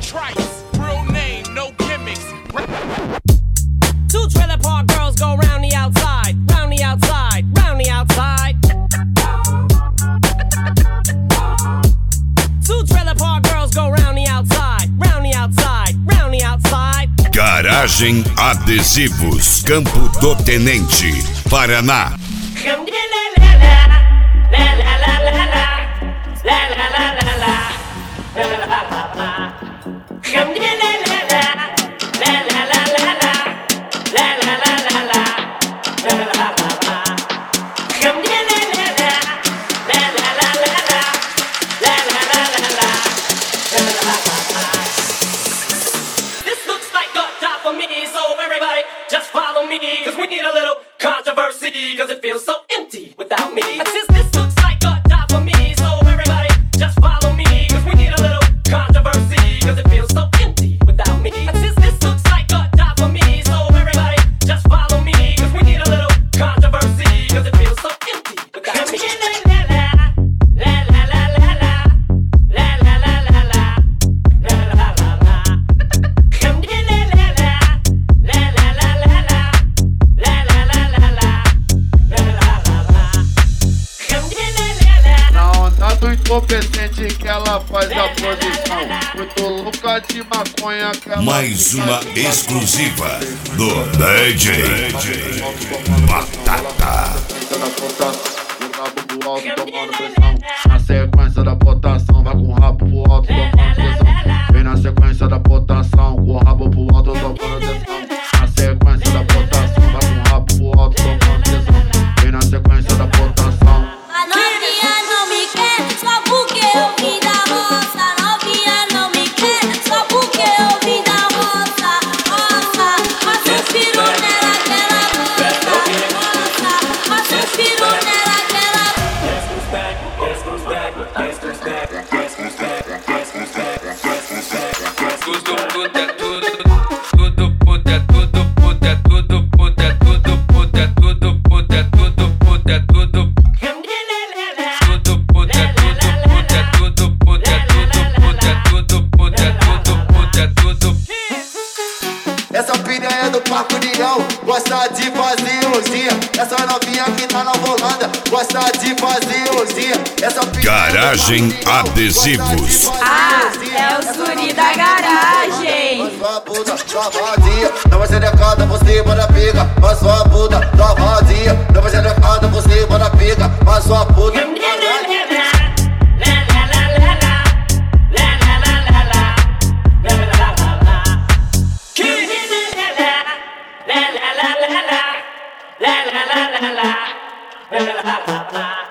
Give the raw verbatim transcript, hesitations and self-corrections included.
Trice, real name, no gimmicks. Two trailer park girls go round the outside, round the outside, round the outside. Two trailer park girls go round the outside, round the outside, round the outside. Garagem Adesivos, Campo do Tenente, Paraná. Just follow me, cause we need a little controversy, cause it feels so empty without me. Since this looks like a job for me, so everybody just follow me, cause we need a little controversy, cause it feels so empty without me. Since this looks like a job for me, so everybody just follow me, cause we need a little controversy, cause it feels so empty without me. Competente que ela faz a posição. Muito louca de maconha que ela... Mais uma exclusiva do D J Batata. Na sequência da botação, vai com o rabo pro alto, tomando tesão. Vem na sequência da botação, com o rabo pro alto, tomando tesão. Na sequência da botação, vai com o rabo pro alto, tomando tesão. Vem na sequência da botação. A novinha não me quer, só porque eu vim da roça. A novinha não me quer, só porque eu vim da roça. Roça, roça os piru nela que ela gosta. Roça, roça os piru nela que ela gosta. Guess who's back, guess who's back, guess who's back, guess who's back, guess who's back, guess who's back, guess who's back. Tudo puta, tudo, tudo puta, tudo puta, tudo puta, tudo puta, tudo puta, tudo puta, tudo. Essa pilha é do Parque União, gosta de fazer ilusia. Essa novinha que tá na Holanda, gosta de fazer ilusia. Essa Garagem Adesivos. Ah, é o Suri da garagem. Sua bunda lavadinha, não vai ser decada, você bora pica. Mas sua bunda lavadinha, não vai ser decada, você bora pica. Mas sua bunda la la la la la la la la la la la la la la.